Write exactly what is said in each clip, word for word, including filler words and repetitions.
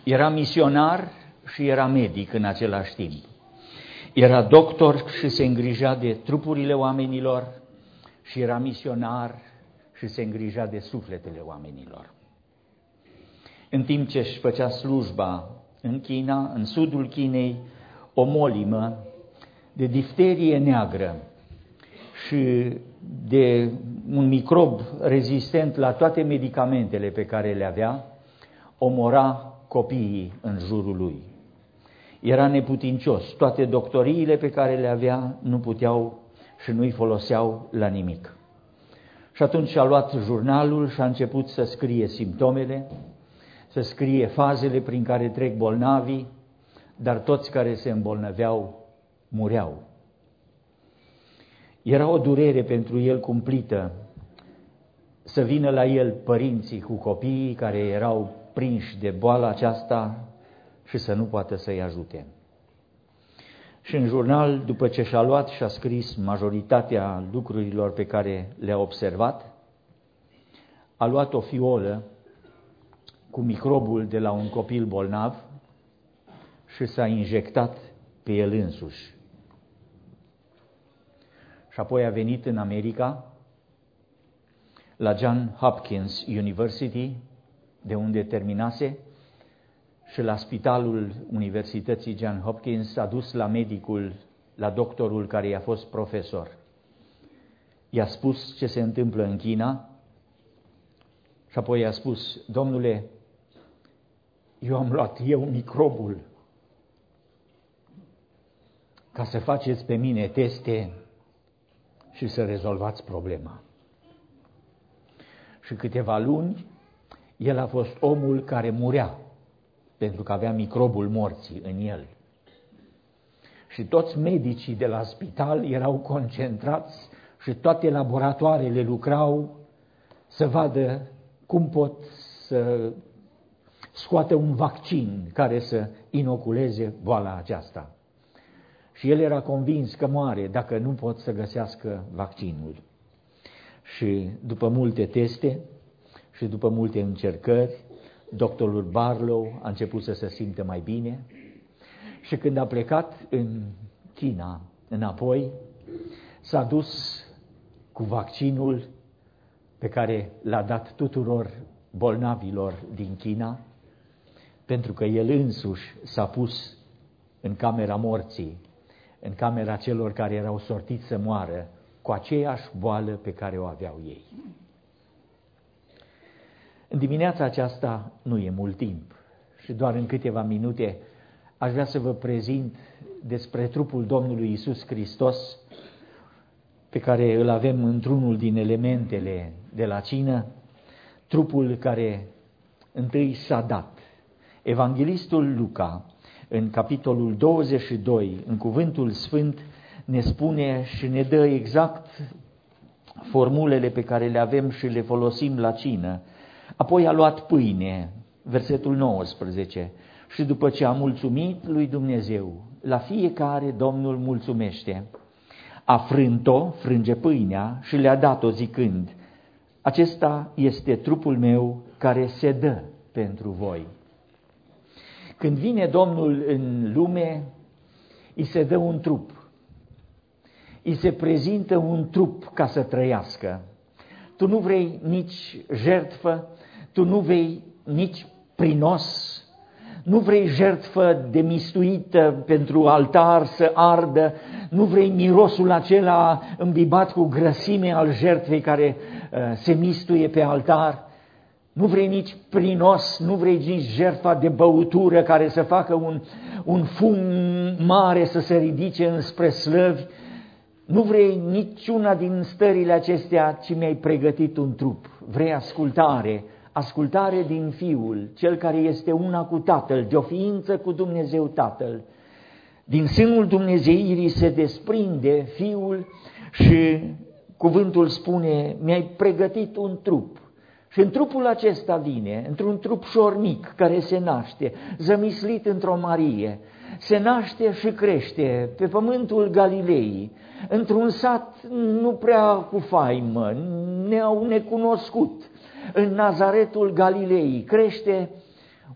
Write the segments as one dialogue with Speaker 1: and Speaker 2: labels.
Speaker 1: Era misionar și era medic în același timp. Era doctor și se îngrija de trupurile oamenilor și era misionar și se îngrija de sufletele oamenilor. În timp ce își făcea slujba în China, în sudul Chinei, o molimă de difterie neagră și de un microb rezistent la toate medicamentele pe care le avea, omora copiii în jurul lui. Era neputincios. Toate doctoriile pe care le avea nu puteau și nu-i foloseau la nimic. Și atunci a luat jurnalul și a început să scrie simptomele, să scrie fazele prin care trec bolnavii, dar toți care se îmbolnăveau mureau. Era o durere pentru el cumplită să vină la el părinții cu copiii care erau prinși de boala aceasta și să nu poată să-i ajute. Și în jurnal, după ce și-a luat și a scris majoritatea lucrurilor pe care le-a observat, a luat o fiolă cu microbul de la un copil bolnav și s-a injectat pe el însuși. Și apoi a venit în America, la Johns Hopkins University, de unde terminase, și la spitalul Universității Johns Hopkins s-a dus la medicul, la doctorul care i-a fost profesor. I-a spus ce se întâmplă în China și apoi i-a spus: domnule, eu am luat eu microbul ca să faceți pe mine teste și să rezolvați problema. Și câteva luni, el a fost omul care murea, pentru că avea microbul morții în el. Și toți medicii de la spital erau concentrați și toate laboratoarele lucrau să vadă cum pot să scoată un vaccin care să inoculeze boala aceasta. Și el era convins că moare dacă nu pot să găsească vaccinul. Și după multe teste și după multe încercări, doctorul Barlow a început să se simtă mai bine și când a plecat în China înapoi, s-a dus cu vaccinul pe care l-a dat tuturor bolnavilor din China, pentru că el însuși s-a pus în camera morții, în camera celor care erau sortiți să moară cu aceeași boală pe care o aveau ei. În dimineața aceasta nu e mult timp și doar în câteva minute aș vrea să vă prezint despre trupul Domnului Iisus Hristos, pe care îl avem într-unul din elementele de la cină, trupul care întâi s-a dat. Evanghelistul Luca, în capitolul douăzeci și doi, în Cuvântul Sfânt, ne spune și ne dă exact formulele pe care le avem și le folosim la cină. Apoi a luat pâine, versetul nouăsprezece, și după ce a mulțumit lui Dumnezeu, la fiecare Domnul mulțumește. A frânt-o, frânge pâinea și le-a dat-o zicând: acesta este trupul meu care se dă pentru voi. Când vine Domnul în lume, îi se dă un trup, îi se prezintă un trup ca să trăiască. Tu nu vrei nici jertfă, tu nu vrei nici prinos, nu vrei jertfă de mistuită pentru altar să ardă, nu vrei mirosul acela îmbibat cu grăsime al jertfei care uh, se mistuie pe altar, nu vrei nici prinos, nu vrei nici jertfa de băutură care să facă un, un fum mare să se ridice înspre slăvi, nu vrei niciuna din stările acestea, ci mi-ai pregătit un trup. Vrei ascultare, ascultare din Fiul, Cel care este una cu Tatăl, de o ființă cu Dumnezeu Tatăl. Din sânul Dumnezeirii se desprinde Fiul și cuvântul spune: mi-ai pregătit un trup. Și în trupul acesta vine, într-un trup șormic care se naște, zămislit într-o Marie, se naște și crește pe pământul Galilei, într-un sat nu prea cu faimă, neau necunoscut, în Nazaretul Galilei, crește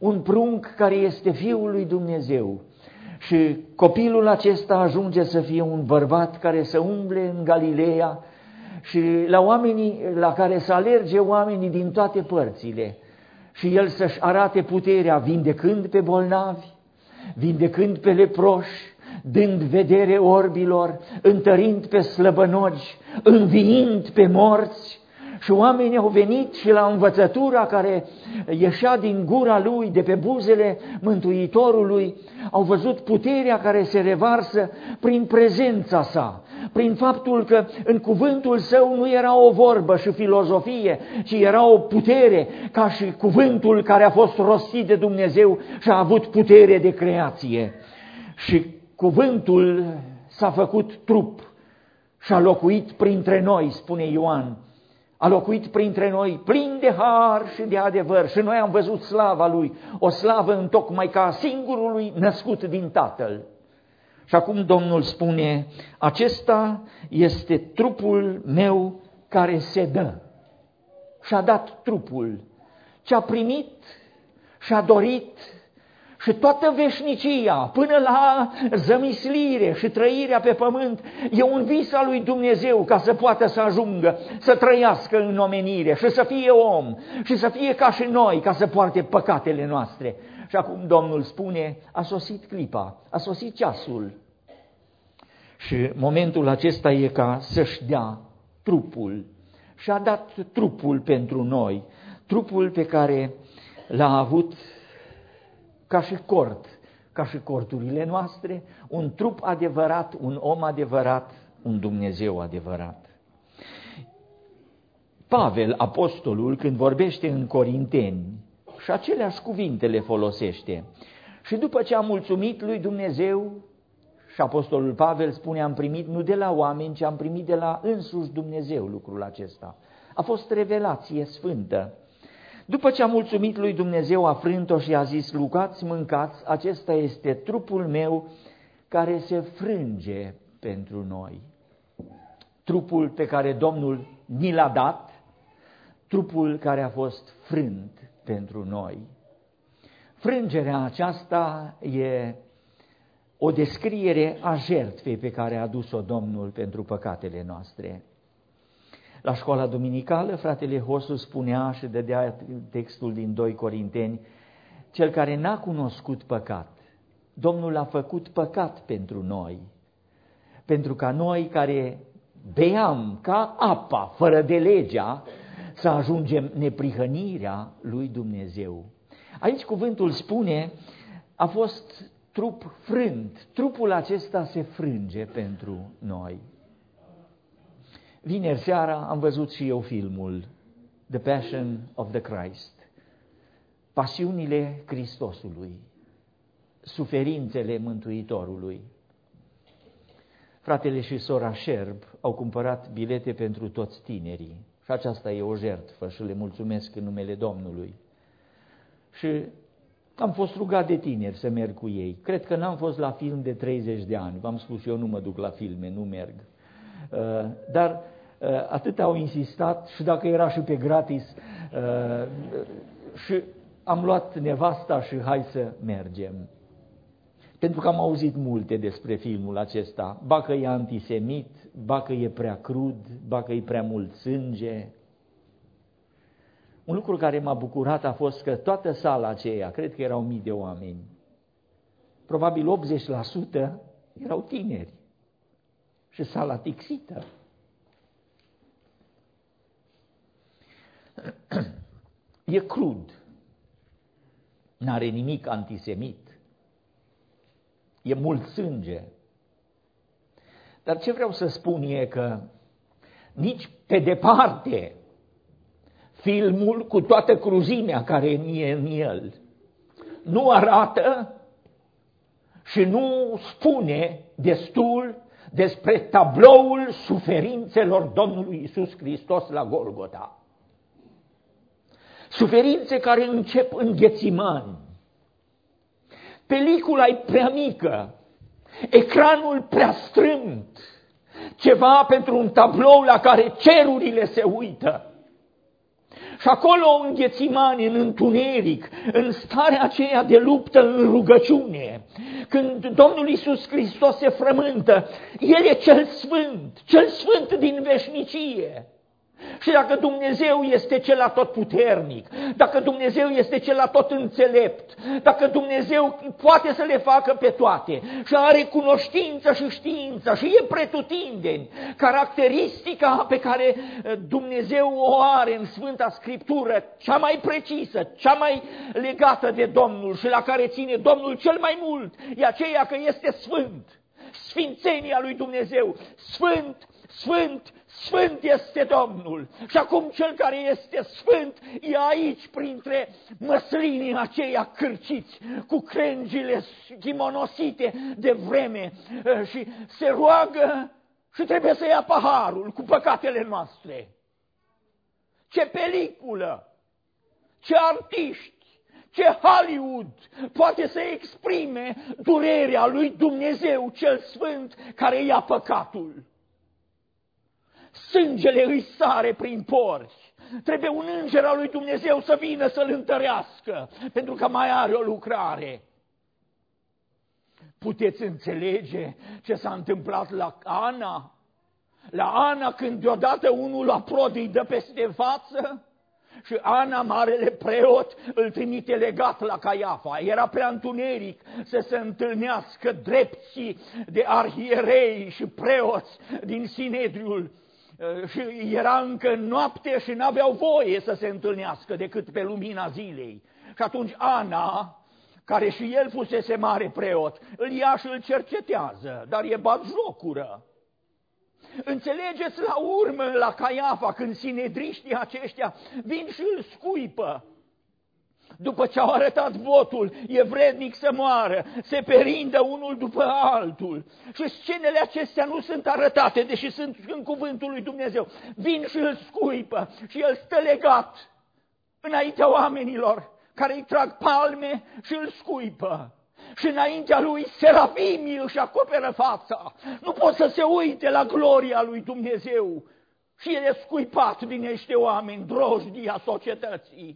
Speaker 1: un prunc care este Fiul lui Dumnezeu. Și copilul acesta ajunge să fie un bărbat care să umble în Galileea și la oamenii la care să alerge oamenii din toate părțile și el să-și arate puterea vindecând pe bolnavi, vindecând pe leproși, dând vedere orbilor, întărind pe slăbănogi, înviind pe morți. Și oamenii au venit și la învățătura care ieșea din gura lui, de pe buzele Mântuitorului, au văzut puterea care se revarsă prin prezența sa, prin faptul că în cuvântul său nu era o vorbă și filozofie, ci era o putere, ca și cuvântul care a fost rostit de Dumnezeu și a avut putere de creație. Și cuvântul s-a făcut trup și a locuit printre noi, spune Ioan. A locuit printre noi plin de har și de adevăr și noi am văzut slava Lui, o slavă întocmai ca singurului născut din Tatăl. Și acum Domnul spune, acesta este trupul meu care se dă. Și-a dat trupul, ce-a primit și-a dorit și toată veșnicia, până la zămislire și trăirea pe pământ, e un vis al lui Dumnezeu ca să poată să ajungă, să trăiască în omenire și să fie om și să fie ca și noi, ca să poarte păcatele noastre. Și acum Domnul spune, a sosit clipa, a sosit ceasul. Și momentul acesta e ca să-și dea trupul. Și a dat trupul pentru noi, trupul pe care l-a avut ca și cort, ca și corturile noastre, un trup adevărat, un om adevărat, un Dumnezeu adevărat. Pavel, apostolul, când vorbește în Corinteni, și aceleași cuvinte le folosește. Și după ce a mulțumit lui Dumnezeu, și apostolul Pavel spune, am primit nu de la oameni, ci am primit de la însuși Dumnezeu lucrul acesta. A fost revelație sfântă. După ce a mulțumit lui Dumnezeu, a frânt-o și a zis, lucați, mâncați, acesta este trupul meu care se frânge pentru noi. Trupul pe care Domnul ni l-a dat, trupul care a fost frânt pentru noi. Frângerea aceasta e o descriere a jertfei pe care a adus-o Domnul pentru păcatele noastre. La școala duminicală, fratele Hosu spunea și dădea textul din doi Corinteni, cel care n-a cunoscut păcat, Domnul a făcut păcat pentru noi, pentru ca noi care beam ca apa, fără de legea, să ajungem neprihănirea lui Dumnezeu. Aici cuvântul spune, a fost trup frânt, trupul acesta se frânge pentru noi. Vineri seara am văzut și eu filmul The Passion of the Christ, pasiunile Hristosului, suferințele Mântuitorului. Fratele și sora Șerb au cumpărat bilete pentru toți tinerii și aceasta e o jertfă și le mulțumesc în numele Domnului. Și am fost rugat de tineri să merg cu ei. Cred că n-am fost la film de treizeci de ani, v-am spus, eu nu mă duc la filme, nu merg. Dar atât au insistat și dacă era și pe gratis și am luat nevasta și hai să mergem. Pentru că am auzit multe despre filmul acesta, ba că e antisemit, ba că e prea crud, ba că e prea mult sânge. Un lucru care m-a bucurat a fost că toată sala aceea, cred că erau mii de oameni, probabil optzeci la sută erau tineri și sala tixită. E crud, n-are nimic antisemit, e mult sânge. Dar ce vreau să spun e că nici pe departe filmul, cu toată cruzimea care e în el, nu arată și nu spune destul despre tabloul suferințelor Domnului Iisus Hristos la Golgota. Suferințe care încep în Ghețimani. Pelicula e prea mică, ecranul prea strâmt, ceva pentru un tablou la care cerurile se uită. Și acolo, în Ghețimani, în întuneric, în starea aceea de luptă în rugăciune, când Domnul Iisus Hristos se frământă, El e cel sfânt, cel sfânt din veșnicie. Și dacă Dumnezeu este cel atotputernic, dacă Dumnezeu este cel atotînțelept, dacă Dumnezeu poate să le facă pe toate și are cunoștință și știință și e pretutindeni, caracteristica pe care Dumnezeu o are în Sfânta Scriptură, cea mai precisă, cea mai legată de Domnul și la care ține Domnul cel mai mult, e aceea că este sfânt. Sfințenia lui Dumnezeu, sfânt, sfânt, sfânt este Domnul. Și acum cel care este sfânt e aici printre măslinii aceia cârciți, cu crengile ghimonosite de vreme și se roagă și trebuie să ia paharul cu păcatele noastre. Ce peliculă, ce artiști, ce Hollywood poate să exprime durerea lui Dumnezeu cel sfânt care ia păcatul. Sângele îi sare prin porți. Trebuie un înger al lui Dumnezeu să vină să-l întărească, pentru că mai are o lucrare. Puteți înțelege ce s-a întâmplat la Ana? La Ana, când deodată unul aprod îi dă peste față și Ana, marele preot, îl trimite legat la Caiafa. Era prea întuneric să se întâlnească drepții de arhierei și preoți din Sinedriul. Și era încă noapte și n-aveau voie să se întâlnească decât pe lumina zilei. Și atunci Ana, care și el fusese mare preot, îl ia și îl cercetează, dar e batjocură. Înțelegeți, la urmă, la Caiafa, când sinedriștii aceștia vin și îl scuipă. După ce au arătat votul, e vrednic să moară, se perindă unul după altul. Și scenele acestea nu sunt arătate, deși sunt în cuvântul lui Dumnezeu. Vin și îl scuipă și el stă legat înaintea oamenilor care îi trag palme și îl scuipă. Și înaintea lui serafimii își acoperă fața. Nu pot să se uite la gloria lui Dumnezeu. Și el e scuipat din niște oameni, drojdii a societății.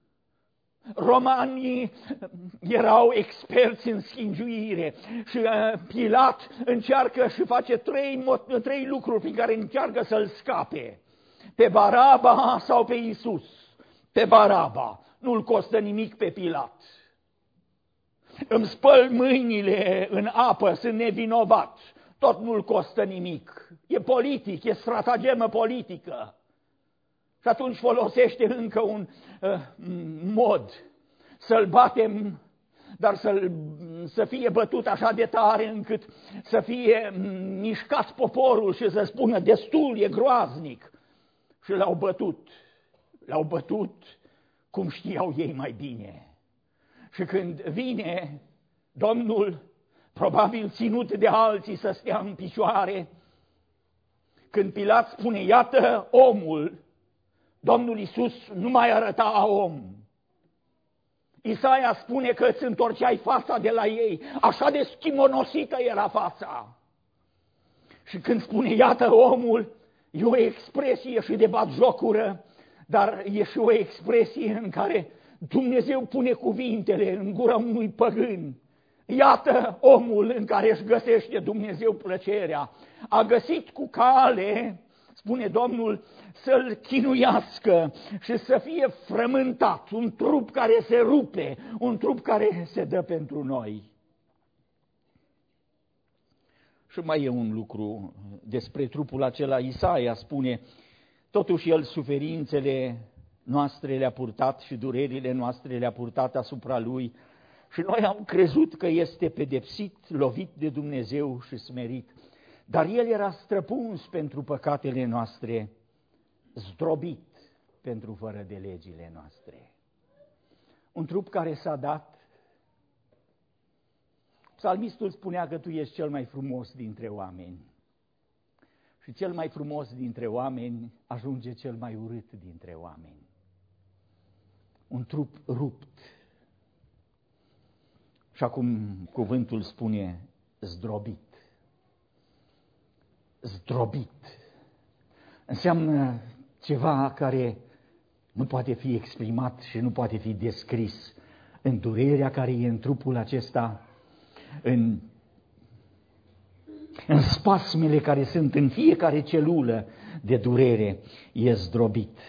Speaker 1: Romanii erau experți în schingiuire și Pilat încearcă și face trei, trei lucruri prin care încearcă să-l scape. Pe Baraba sau pe Iisus? Pe Baraba. Nu-l costă nimic pe Pilat. Îmi spăl mâinile în apă, sunt nevinovat. Tot nu-l costă nimic. E politic, e stratagemă politică. Și atunci folosește încă un uh, mod să-l batem, dar să, să fie bătut așa de tare încât să fie mișcat poporul și să spună destul, e groaznic. Și l-au bătut, l-au bătut cum știau ei mai bine. Și când vine Domnul, probabil ținut de alții să stea în picioare, când Pilat spune, iată omul, Domnul Iisus nu mai arăta om. Isaia spune că îți întorceai fața de la ei, așa de schimonosită era fața. Și când spune, iată omul, e o expresie și de batjocură, dar e și o expresie în care Dumnezeu pune cuvintele în gura unui păgân. Iată omul în care își găsește Dumnezeu plăcerea. A găsit cu cale, spune Domnul, să-l chinuiască și să fie frământat, un trup care se rupe, un trup care se dă pentru noi. Și mai e un lucru despre trupul acela. Isaia spune, totuși el suferințele noastre le-a purtat și durerile noastre le-a purtat asupra lui și noi am crezut că este pedepsit, lovit de Dumnezeu și smerit. Dar el era străpuns pentru păcatele noastre, zdrobit pentru fără de legile noastre. Un trup care s-a dat. Psalmistul spunea că tu ești cel mai frumos dintre oameni. Și cel mai frumos dintre oameni ajunge cel mai urât dintre oameni. Un trup rupt. Și acum cuvântul spune zdrobit. Zdrobit. Înseamnă ceva care nu poate fi exprimat și nu poate fi descris în durerea care e în trupul acesta, în, în spasmele care sunt în fiecare celulă de durere, e zdrobit.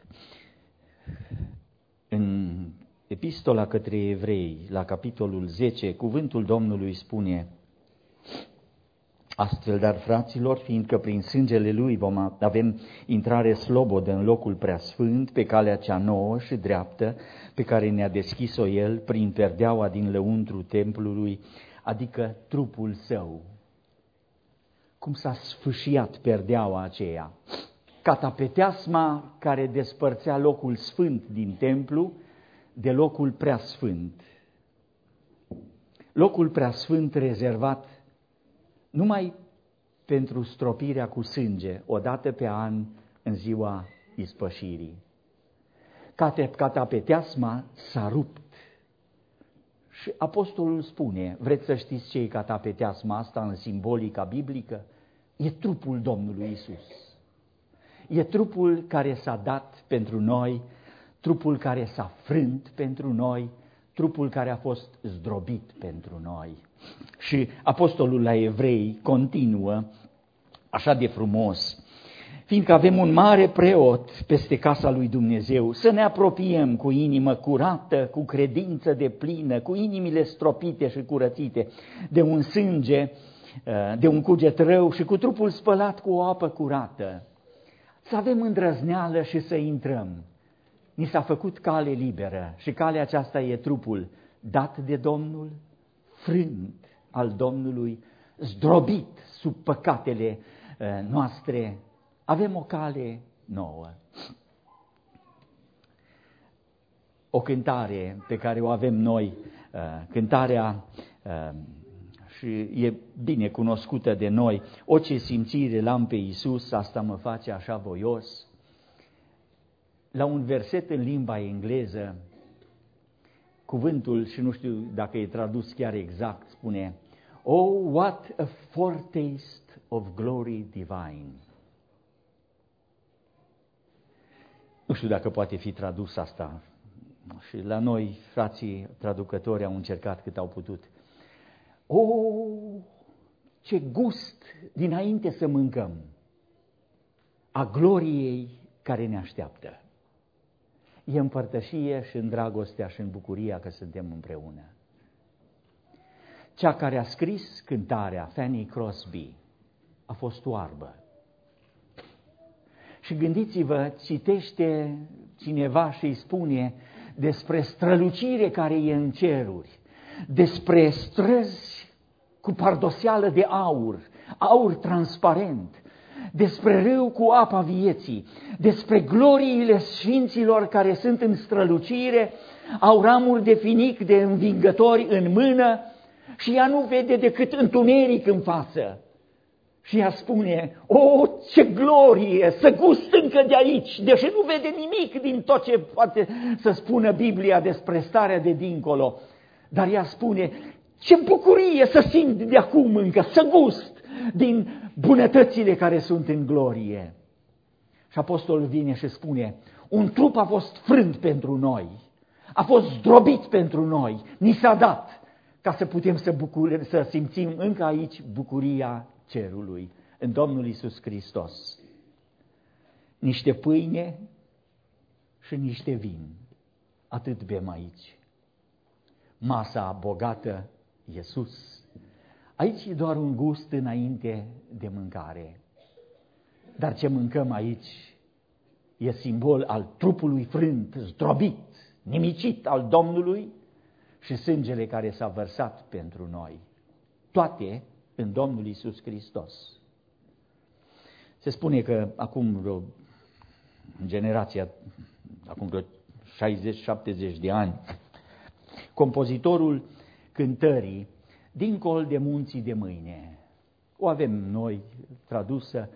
Speaker 1: În Epistola către Evrei, la capitolul zece, cuvântul Domnului spune: astfel, dar, fraților, fiindcă prin sângele Lui vom avem intrare slobodă în locul preasfânt, pe calea cea nouă și dreaptă, pe care ne-a deschis-o El prin perdeaua din lăuntru templului, adică trupul Său. Cum s-a sfâșiat perdeaua aceea? Catapeteasma care despărțea locul sfânt din templu de locul preasfânt. Locul preasfânt rezervat numai pentru stropirea cu sânge, o dată pe an, în ziua ispășirii. Catapeteasma s-a rupt. Și apostolul spune: vreți să știți ce e catapeteasma asta în simbolica biblică? E trupul Domnului Isus. E trupul care s-a dat pentru noi, trupul care s-a frânt pentru noi, trupul care a fost zdrobit pentru noi. Și apostolul la Evrei continuă așa de frumos: fiindcă avem un mare preot peste casa lui Dumnezeu, să ne apropiem cu inimă curată, cu credință deplină, cu inimile stropite și curățite de un sânge, de un cuget rău și cu trupul spălat cu o apă curată. Să avem îndrăzneală și să intrăm. Ni s-a făcut cale liberă și calea aceasta e trupul dat de Domnul, frânt al Domnului, zdrobit sub păcatele noastre. Avem o cale nouă. O cântare pe care o avem noi, cântarea, și e bine cunoscută de noi: o, ce simțire l-am pe Iisus, asta mă face așa voios. La un verset în limba engleză, cuvântul, și nu știu dacă e tradus chiar exact, spune: oh, what a foretaste of glory divine. Nu știu dacă poate fi tradus asta. Și la noi, frații traducători au încercat cât au putut. Oh, ce gust dinainte să mâncăm a gloriei care ne așteaptă. E împărtășie și în dragostea și în bucuria că suntem împreună. Cea care a scris cântarea, Fanny Crosby, a fost oarbă. Și gândiți-vă, citește cineva și îi spune despre strălucire care e în ceruri, despre străzi cu pardoseală de aur, aur transparent, despre râu cu apa vieții, despre gloriile sfinților care sunt în strălucire, au ramuri de finic de învingători în mână și ea nu vede decât întuneric în față. Și ea spune: o, ce glorie, să gust încă de aici, deși nu vede nimic din tot ce poate să spună Biblia despre starea de dincolo. Dar ea spune: ce bucurie să simt de acum încă, să gust din bunătățile care sunt în glorie. Și apostolul vine și spune: un trup a fost frânt pentru noi, a fost zdrobit pentru noi, ni s-a dat ca să putem să, bucure, să simțim încă aici bucuria cerului, în Domnul Iisus Hristos. Niște pâine și niște vin, atât bem aici. Masa bogată e sus. Aici e doar un gust înainte de mâncare. Dar ce mâncăm aici e simbol al trupului frânt, zdrobit, nimicit al Domnului și sângele care s-a vărsat pentru noi. Toate în Domnul Iisus Hristos. Se spune că acum vreo generația, acum vreo șaizeci șaptezeci de ani, compozitorul cântării Dincolo de munții de mâine, o avem noi tradusă: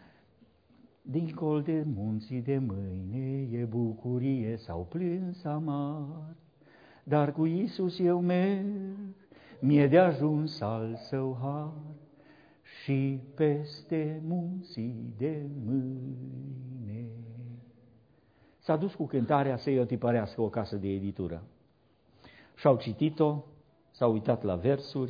Speaker 1: dincolo de munții de mâine e bucurie sau plâns amar, dar cu Iisus eu merg, mi-e de ajuns al său har, și peste munții de mâine s-a dus cu cântarea să-i otipărească o casă de editură. Și-au citit-o, s-au uitat la versuri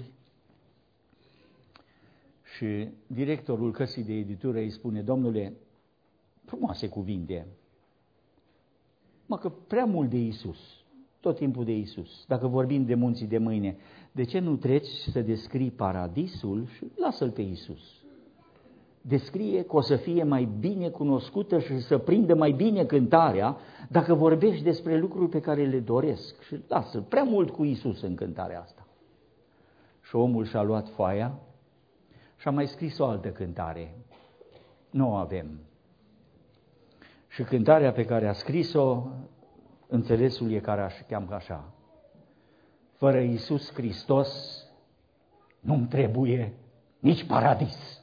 Speaker 1: și directorul căsii de editură îi spune: domnule, frumoase cuvinte, mă, că prea mult de Iisus, tot timpul de Iisus. Dacă vorbim de munții de mâine, de ce nu treci să descrii paradisul și lasă-l pe Iisus? Descrie că o să fie mai bine cunoscută și să prindă mai bine cântarea dacă vorbești despre lucruri pe care le doresc. Și lasă-l prea mult cu Iisus în cântarea asta. Și omul și-a luat foaia și a mai scris o altă cântare. Nu o avem. Și cântarea pe care a scris-o, înțelesul e care aș cheamă așa: fără Iisus Hristos nu-mi trebuie nici paradis.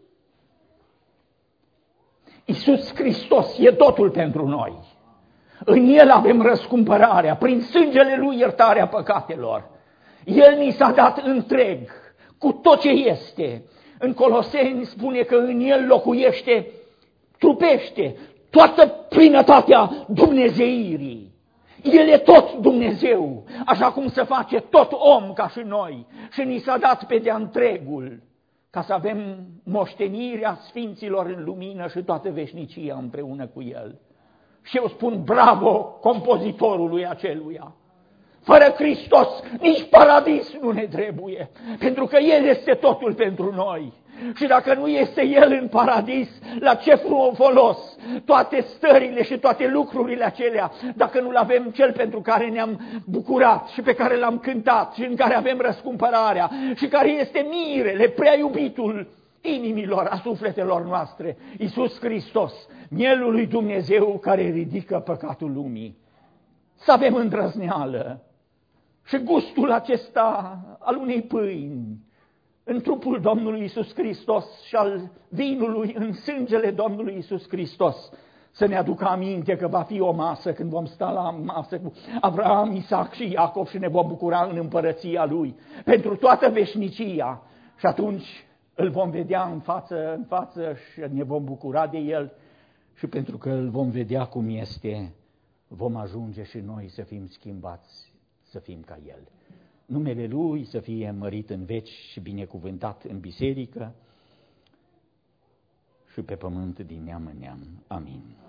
Speaker 1: Iisus Hristos e totul pentru noi. În El avem răscumpărarea, prin sângele Lui iertarea păcatelor. El ni s-a dat întreg, cu tot ce este. În Coloseni spune că în El locuiește, trupește, toată plinătatea dumnezeirii. El e tot Dumnezeu, așa cum se face tot om ca și noi. Și ni s-a dat pe de-a întregul, ca să avem moștenirea sfinților în lumină și toată veșnicia împreună cu El. Și eu spun bravo compozitorului aceluia. Fără Hristos nici paradis nu ne trebuie, pentru că El este totul pentru noi. Și dacă nu este El în paradis, la ce folos toate stările și toate lucrurile acelea, dacă nu-L avem Cel pentru care ne-am bucurat și pe care L-am cântat și în care avem răscumpărarea și care este mirele, prea iubitul inimilor, a sufletelor noastre, Iisus Hristos, mielul lui Dumnezeu care ridică păcatul lumii. Să avem îndrăzneală și gustul acesta al unei pâini în trupul Domnului Iisus Hristos și al vinului în sângele Domnului Iisus Hristos, să ne aducă aminte că va fi o masă când vom sta la masă cu Avram, Isaac și Iacov și ne vom bucura în împărăția Lui pentru toată veșnicia. Și atunci îl vom vedea în față, în față și ne vom bucura de El și pentru că îl vom vedea cum este, vom ajunge și noi să fim schimbați, să fim ca El. Numele Lui să fie mărit în veci și binecuvântat în biserică și pe pământ din neam în neam. Amin.